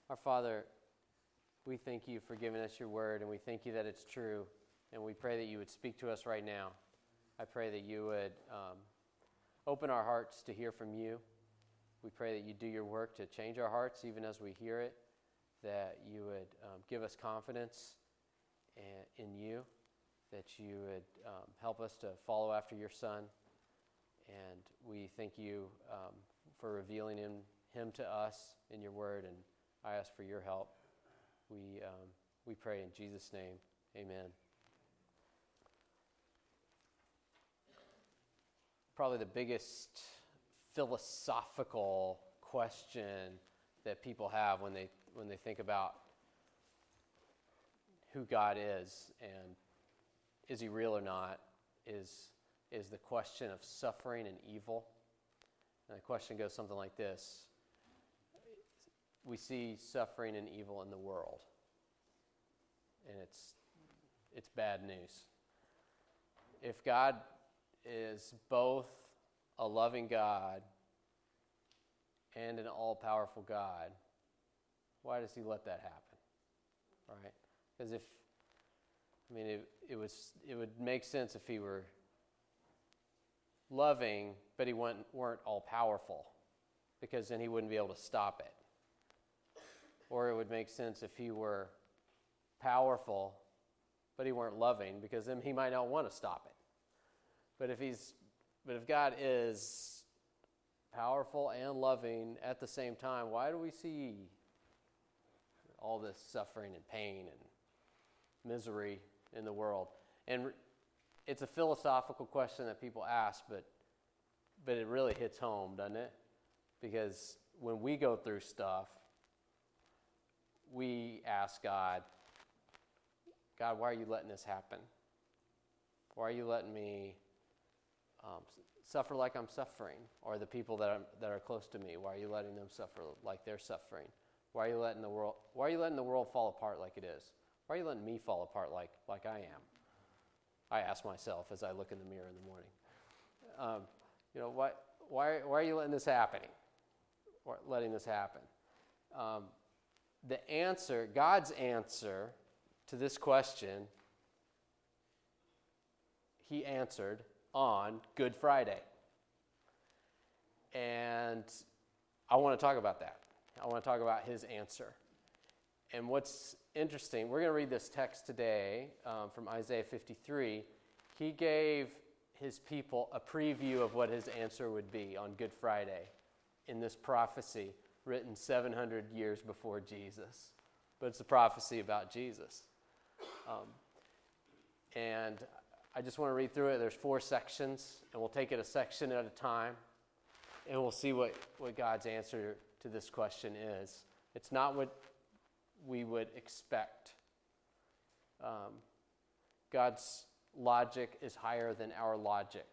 Our Father, we thank you for giving us your word, and we thank you that it's true, and we pray that you would speak to us right now. I pray that you would open our hearts to hear from you. We pray that you do your work to change our hearts even as we hear it, that you would give us confidence in you, that you would help us to follow after your Son. And we thank you for revealing him to us in your word, and I ask for your help. We pray in Jesus' name. Amen. Probably the biggest philosophical question that people have when they think about who God is and is he real or not is the question of suffering and evil. And the question goes something like this. We see suffering and evil in the world, and it's bad news. If God is both a loving God and an all-powerful God, why does he let that happen? Right? Because it would make sense if he were loving, but he weren't all-powerful, because then he wouldn't be able to stop it. Or it would make sense if he were powerful, but he weren't loving, because then he might not want to stop it. But if God is powerful and loving at the same time, why do we see all this suffering and pain and misery in the world? And it's a philosophical question that people ask, but it really hits home, doesn't it? Because when we go through stuff, we ask God, why are you letting this happen? Why are you letting me suffer like I'm suffering? Or the people that are close to me, why are you letting them suffer like they're suffering? Why are you letting the world fall apart like it is? Why are you letting me fall apart like I am? I ask myself as I look in the mirror in the morning. Why are you letting this happen? The answer, God's answer to this question, he answered on Good Friday. And I want to talk about that. I want to talk about his answer. And what's interesting, we're going to read this text today from Isaiah 53. He gave his people a preview of what his answer would be on Good Friday in this prophecy written 700 years before Jesus. But it's a prophecy about Jesus. And I just want to read through it. There's 4 sections, and we'll take it a section at a time, and we'll see what God's answer to this question is. It's not what we would expect. God's logic is higher than our logic,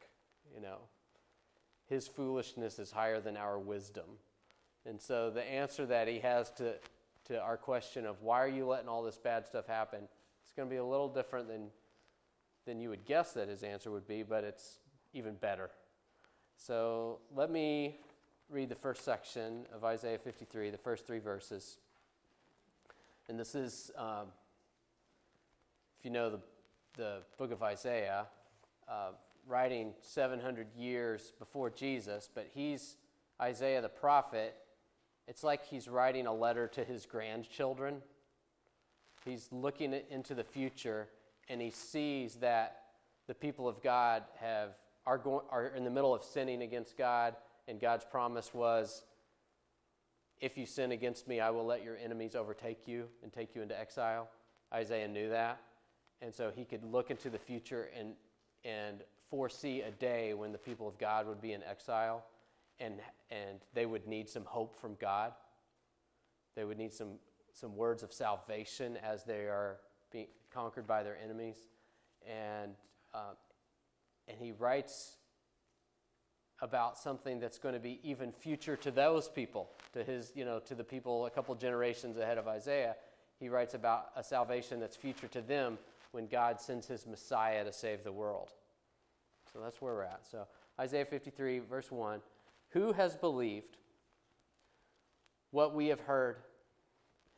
His foolishness is higher than our wisdom. And so the answer that he has to our question of why are you letting all this bad stuff happen, it's going to be a little different than you would guess that his answer would be, but it's even better. So let me read the first section of Isaiah 53, the first 3 verses. And this is, if you know the book of Isaiah, writing 700 years before Jesus, but Isaiah the prophet, it's like he's writing a letter to his grandchildren. He's looking into the future, and he sees that the people of God are in the middle of sinning against God, and God's promise was, if you sin against me, I will let your enemies overtake you and take you into exile. Isaiah knew that, and so he could look into the future and foresee a day when the people of God would be in exile, and they would need some hope from God. They would need some words of salvation as they are being conquered by their enemies. And he writes about something that's going to be even future to those people, to the people a couple generations ahead of Isaiah. He writes about a salvation that's future to them when God sends his Messiah to save the world. So that's where we're at. So Isaiah 53, verse 1. Who has believed what we have heard,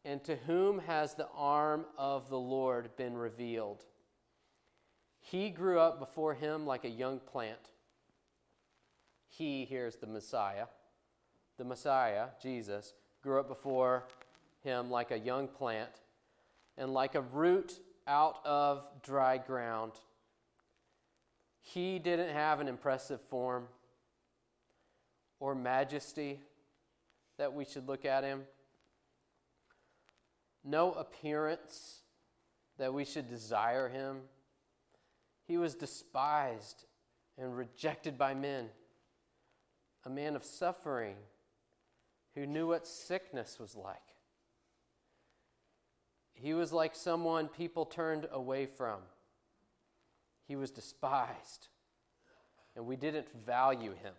and to whom has the arm of the Lord been revealed? He grew up before him like a young plant. He, here's the Messiah. The Messiah, Jesus, grew up before him like a young plant and like a root out of dry ground. He didn't have an impressive form or majesty that we should look at him. No appearance that we should desire him. He was despised and rejected by men, a man of suffering who knew what sickness was like. He was like someone people turned away from. He was despised, and we didn't value him.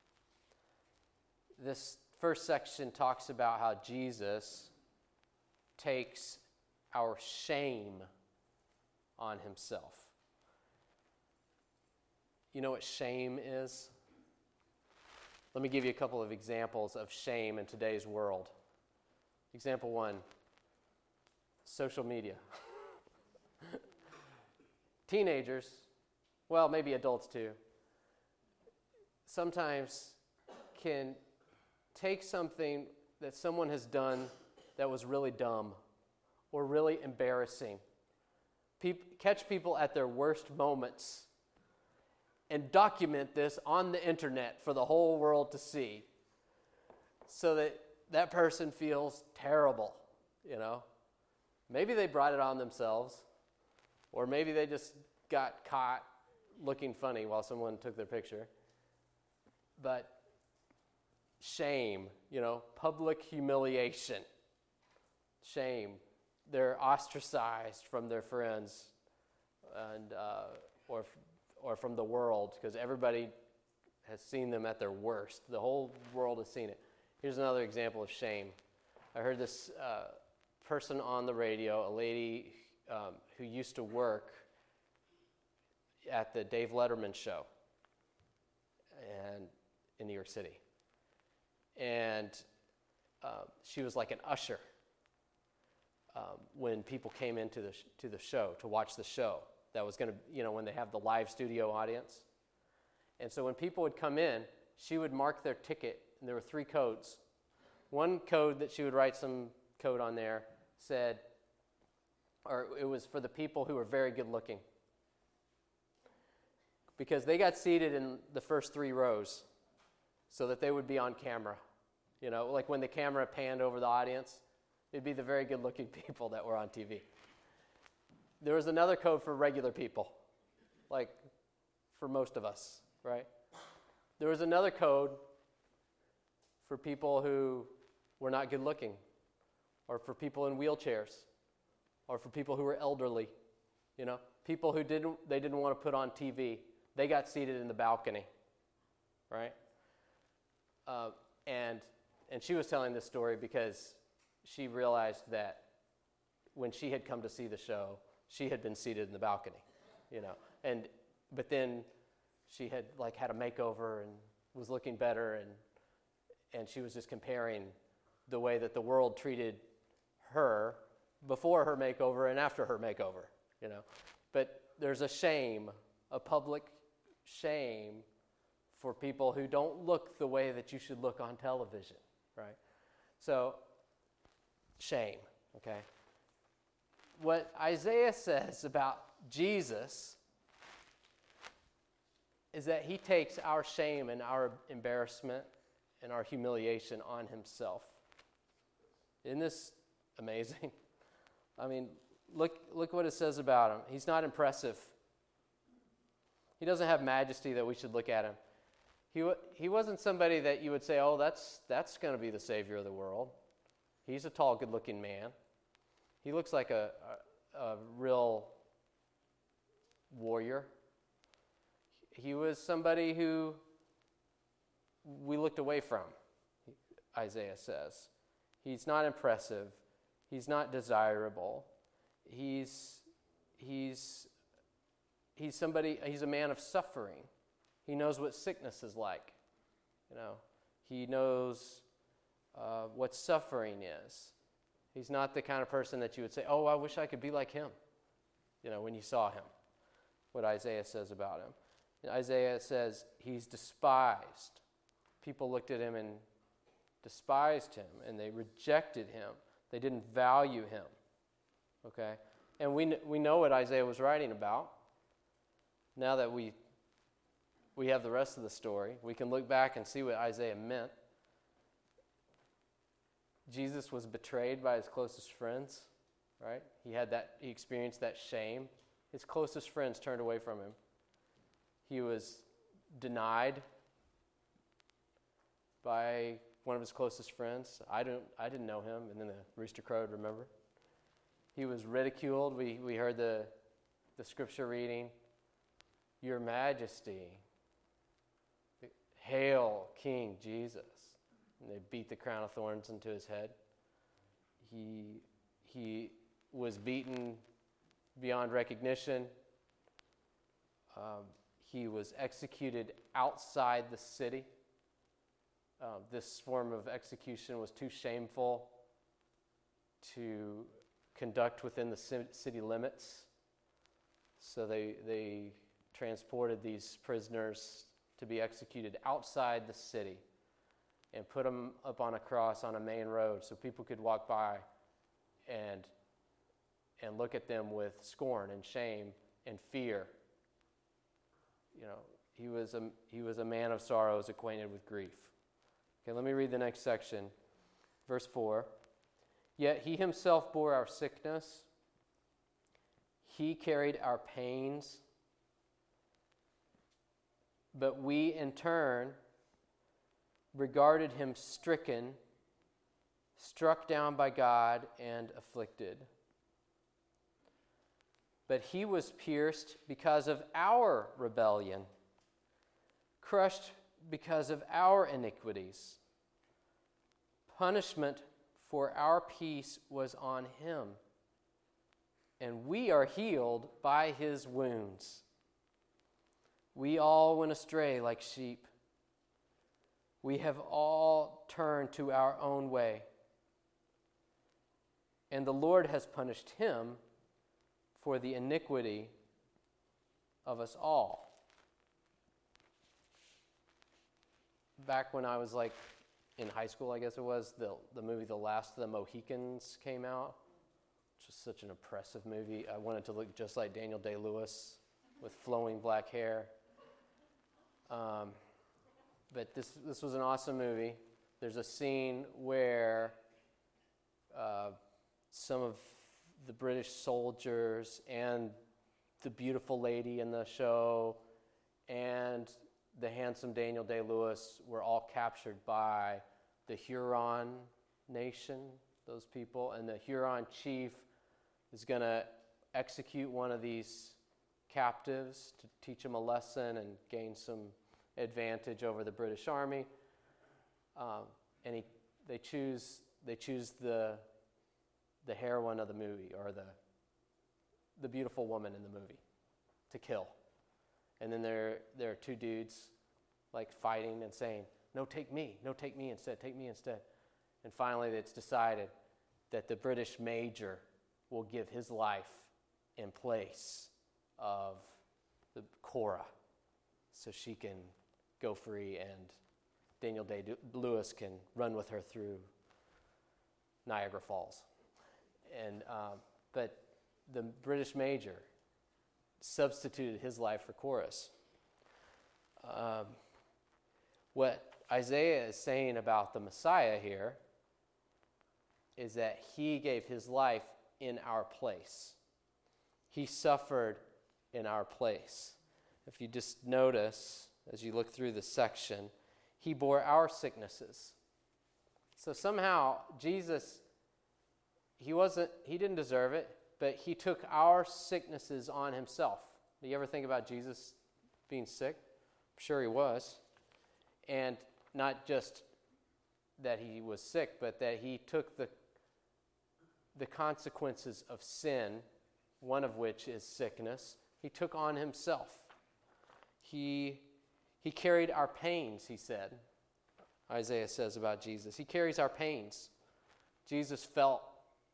This first section talks about how Jesus takes our shame on himself. You know what shame is? Let me give you a couple of examples of shame in today's world. Example 1, social media. Teenagers, well, maybe adults too, sometimes can take something that someone has done that was really dumb or really embarrassing, catch people at their worst moments, and document this on the internet for the whole world to see so that that person feels terrible, you know. Maybe they brought it on themselves, or maybe they just got caught looking funny while someone took their picture. But shame, you know, public humiliation, shame. They're ostracized from their friends and or from the world because everybody has seen them at their worst. The whole world has seen it. Here's another example of shame. I heard this person on the radio, a lady who used to work at the Dave Letterman show in New York City. And she was like an usher when people came into the show to watch the show. That was going to, you know, when they have the live studio audience. And so when people would come in, she would mark their ticket, and there were 3 codes. One code that she would write some code on there said, or it was for the people who were very good looking. Because they got seated in the first 3 rows so that they would be on camera. You know, like when the camera panned over the audience, it'd be the very good looking people that were on TV. There was another code for regular people, like for most of us, right? There was another code for people who were not good looking, or for people in wheelchairs, or for people who were elderly, you know, people who didn't want to put on TV. They got seated in the balcony, right? And she was telling this story because she realized that when she had come to see the show, she had been seated in the balcony, you know, but then she had had a makeover and was looking better, and she was just comparing the way that the world treated her before her makeover and after her makeover, you know. But there's a shame, a public shame for people who don't look the way that you should look on television, right? So, shame, okay? What Isaiah says about Jesus is that he takes our shame and our embarrassment and our humiliation on himself. Isn't this amazing? I mean, look what it says about him. He's not impressive. He doesn't have majesty that we should look at him. He wasn't somebody that you would say, oh, that's going to be the Savior of the world. He's a tall, good-looking man. He looks like a real warrior. He was somebody who we looked away from, Isaiah says. He's not impressive. He's not desirable. He's a man of suffering. He knows what sickness is like. You know, he knows what suffering is. He's not the kind of person that you would say, oh, I wish I could be like him, when you saw him, what Isaiah says about him. And Isaiah says he's despised. People looked at him and despised him, and they rejected him. They didn't value him, okay? And we know what Isaiah was writing about. Now that we have the rest of the story, we can look back and see what Isaiah meant. Jesus was betrayed by his closest friends, right? He experienced that shame. His closest friends turned away from him. He was denied by one of his closest friends. I didn't know him, and then the rooster crowed, remember? He was ridiculed. We heard the scripture reading, Your Majesty, hail King Jesus. And they beat the crown of thorns into his head. He was beaten beyond recognition. He was executed outside the city. This form of execution was too shameful to conduct within the city limits. So they transported these prisoners to be executed outside the city and put them up on a cross on a main road so people could walk by and look at them with scorn and shame and fear. He was a man of sorrows, acquainted with grief. Okay, let me read the next section. Verse 4. Yet he himself bore our sickness. He carried our pains. But we in turn regarded him stricken, struck down by God, and afflicted. But he was pierced because of our rebellion, crushed because of our iniquities. Punishment for our peace was on him, and we are healed by his wounds. We all went astray like sheep. We have all turned to our own way, and the Lord has punished him for the iniquity of us all. Back when I was in high school, I guess it was, the movie The Last of the Mohicans came out, which is such an oppressive movie. I wanted to look just like Daniel Day-Lewis with flowing black hair. But this was an awesome movie. There's a scene where some of the British soldiers and the beautiful lady in the show and the handsome Daniel Day-Lewis were all captured by the Huron nation, those people, and the Huron chief is going to execute one of these captives to teach him a lesson and gain some advantage over the British Army. And they choose the heroine of the movie, or the beautiful woman in the movie, to kill. And then there are two dudes fighting and saying, no, take me instead, take me instead. And finally it's decided that the British major will give his life in place of the Cora so she can go free and Daniel Day-Lewis can run with her through Niagara Falls. And but the British major substituted his life for Cora's. What Isaiah is saying about the Messiah here is that he gave his life in our place. He suffered in our place. If you just notice, as you look through the section, he bore our sicknesses. So somehow Jesus, he didn't deserve it, but he took our sicknesses on himself. Do you ever think about Jesus being sick? I'm sure he was. And not just that he was sick, but that he took the consequences of sin, one of which is sickness, he took on himself. He carried our pains, he said. Isaiah says about Jesus. He carries our pains. Jesus felt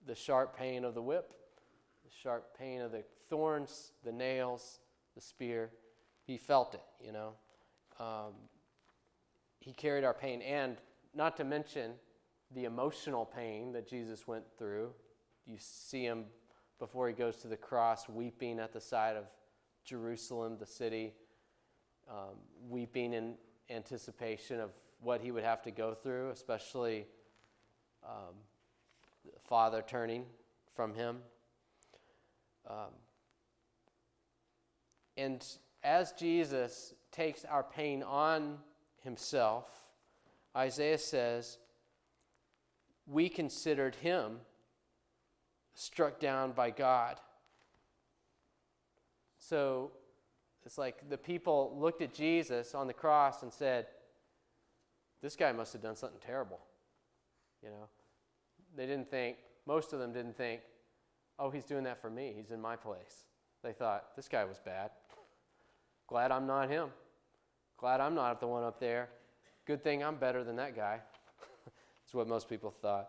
the sharp pain of the whip, the sharp pain of the thorns, the nails, the spear. He felt it, He carried our pain, and not to mention the emotional pain that Jesus went through. You see him before he goes to the cross, weeping at the side of Jerusalem, the city, weeping in anticipation of what he would have to go through, especially the Father turning from him. And as Jesus takes our pain on himself, Isaiah says, we considered him struck down by God. So it's like the people looked at Jesus on the cross and said, this guy must have done something terrible. They didn't think, most of them didn't think, oh, he's doing that for me. He's in my place. They thought, this guy was bad. Glad I'm not him. Glad I'm not the one up there. Good thing I'm better than that guy. That's what most people thought.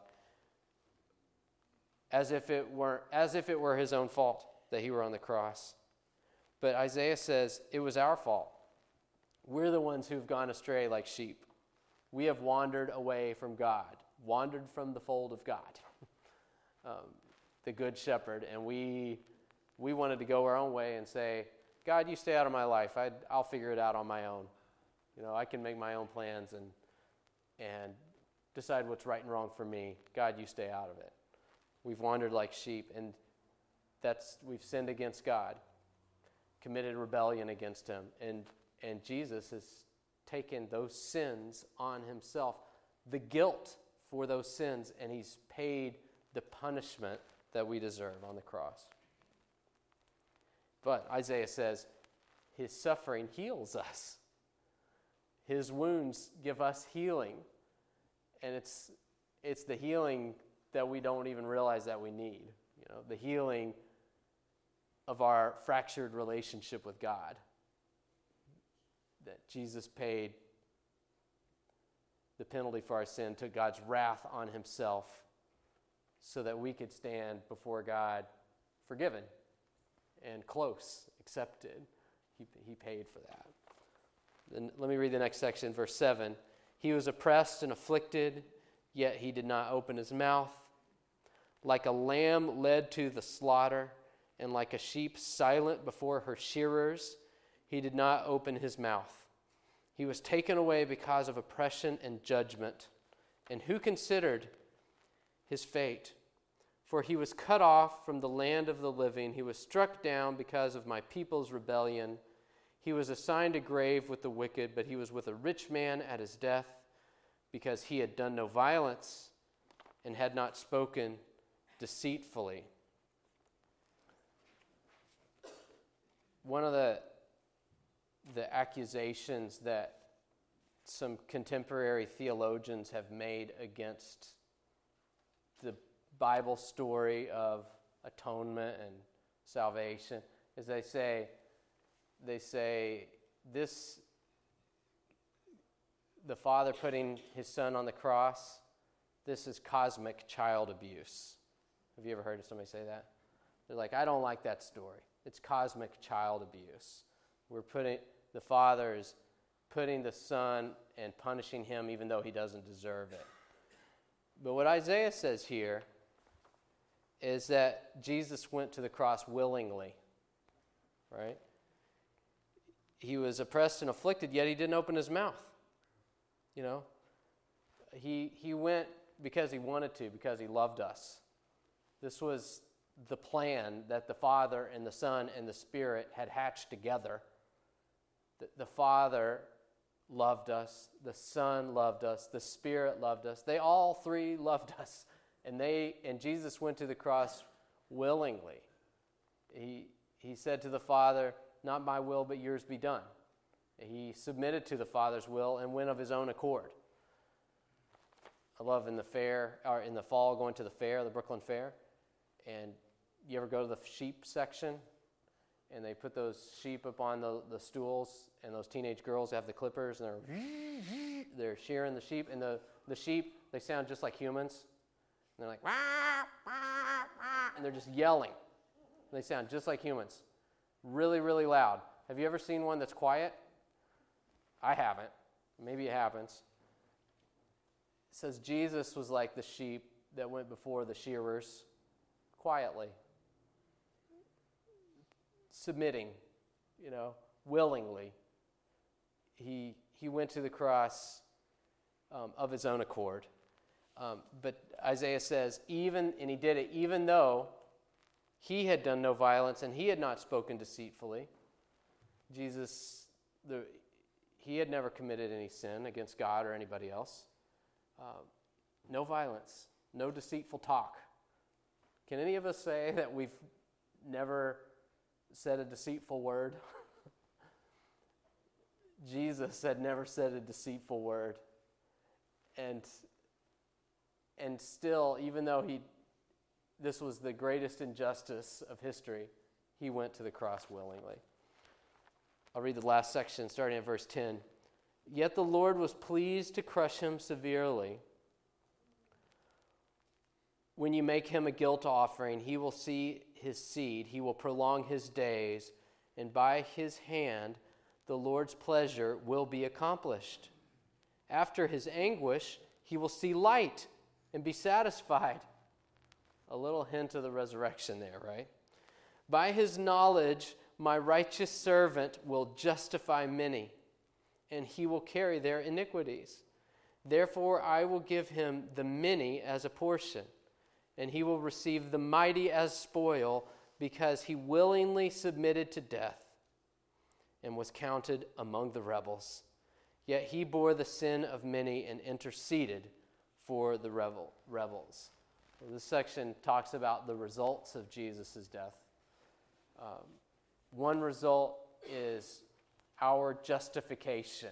As if it were his own fault that he were on the cross. But Isaiah says it was our fault. We're the ones who've gone astray like sheep. We have wandered away from God, wandered from the fold of God, the good shepherd, and we wanted to go our own way and say, God, you stay out of my life. I'll figure it out on my own. I can make my own plans and decide what's right and wrong for me. God, you stay out of it. We've wandered like sheep, and we've sinned against God, committed rebellion against him, and Jesus has taken those sins on himself, the guilt for those sins, and he's paid the punishment that we deserve on the cross. But Isaiah says, his suffering heals us. His wounds give us healing, and it's the healing that we don't even realize that we need. The healing of our fractured relationship with God. That Jesus paid the penalty for our sin, took God's wrath on himself so that we could stand before God forgiven and close, accepted. He paid for that. Then let me read the next section, verse 7. He was oppressed and afflicted, yet he did not open his mouth. Like a lamb led to the slaughter, and like a sheep silent before her shearers, he did not open his mouth. He was taken away because of oppression and judgment. And who considered his fate? For he was cut off from the land of the living. He was struck down because of my people's rebellion. He was assigned a grave with the wicked, but he was with a rich man at his death, because he had done no violence and had not spoken deceitfully. One of the accusations that some contemporary theologians have made against the Bible story of atonement and salvation is they say this, the Father putting his Son on the cross, this is cosmic child abuse. Have you ever heard of somebody say that? They're like, I don't like that story. It's cosmic child abuse. The Father is putting the Son and punishing him even though he doesn't deserve it. But what Isaiah says here is that Jesus went to the cross willingly, right? He was oppressed and afflicted, yet he didn't open his mouth. He went because he wanted to, because he loved us. This was the plan that the Father and the Son and the Spirit had hatched together. The Father loved us, the Son loved us, the Spirit loved us. They all three loved us. And Jesus went to the cross willingly. He said to the Father, not my will, but yours be done. He submitted to the Father's will and went of his own accord. I love in the fall going to the fair, the Brooklyn Fair, and you ever go to the sheep section, and they put those sheep up on the stools, and those teenage girls have the clippers, and they're shearing the sheep, and the sheep, they sound just like humans. they're like, wah, wah, wah, and they're just yelling. They sound just like humans. Really, really loud. Have you ever seen one that's quiet? I haven't. Maybe it happens. It says Jesus was like the sheep that went before the shearers, quietly, submitting, willingly. He went to the cross of his own accord. But Isaiah says, and he did it even though he had done no violence and he had not spoken deceitfully. Jesus, he had never committed any sin against God or anybody else. No violence, no deceitful talk. Can any of us say that we've never said a deceitful word? Jesus had never said a deceitful word. And still, even though this was the greatest injustice of history, he went to the cross willingly. I'll read the last section starting at verse 10. Yet the Lord was pleased to crush him severely. When you make him a guilt offering, he will see his seed, he will prolong his days, and by his hand the Lord's pleasure will be accomplished. After his anguish, he will see light and be satisfied. A little hint of the resurrection there, right? By his knowledge, my righteous servant will justify many, and he will carry their iniquities. Therefore, I will give him the many as a portion, and he will receive the mighty as spoil, because he willingly submitted to death and was counted among the rebels. Yet he bore the sin of many and interceded for the rebels. Well, this section talks about the results of Jesus' death. One result is our justification.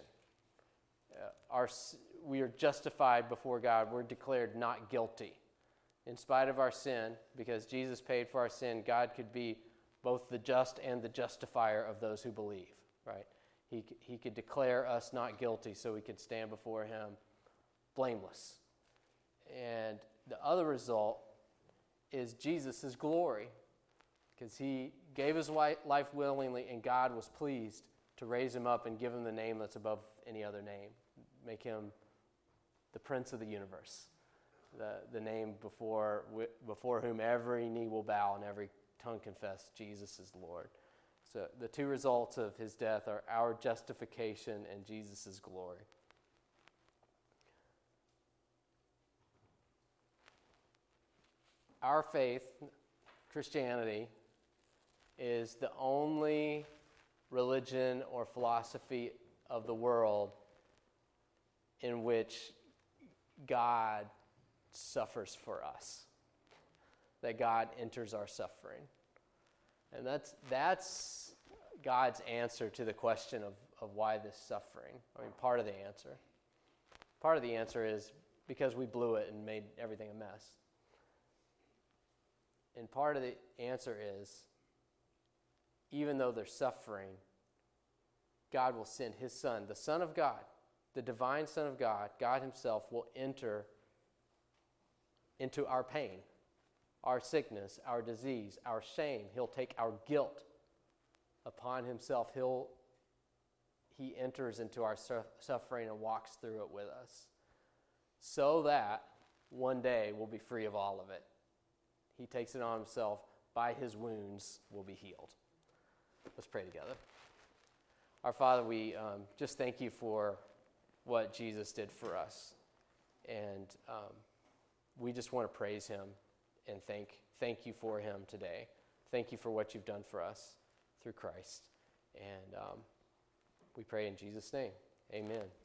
We are justified before God. We're declared not guilty. In spite of our sin, because Jesus paid for our sin, God could be both the just and the justifier of those who believe, right? He could declare us not guilty so we could stand before him blameless. And the other result is Jesus' glory, because he gave his life willingly, and God was pleased to raise him up and give him the name that's above any other name, make him the Prince of the universe, the name before whom every knee will bow and every tongue confess Jesus is Lord. So the two results of his death are our justification and Jesus' glory. Our faith, Christianity, is the only religion or philosophy of the world in which God suffers for us, that God enters our suffering. And that's God's answer to the question of why this suffering. I mean, part of the answer. Part of the answer is because we blew it and made everything a mess. And part of the answer is, even though there's suffering, God will send his Son, the Son of God, the divine Son of God, God himself will enter into our pain, our sickness, our disease, our shame. He'll take our guilt upon himself. He enters into our suffering and walks through it with us, so that one day we'll be free of all of it. He takes it on himself. By his wounds we'll be healed. Let's pray together. Our Father, we just thank you for what Jesus did for us. And we just want to praise him and thank you for him today. Thank you for what you've done for us through Christ. And we pray in Jesus' name. Amen.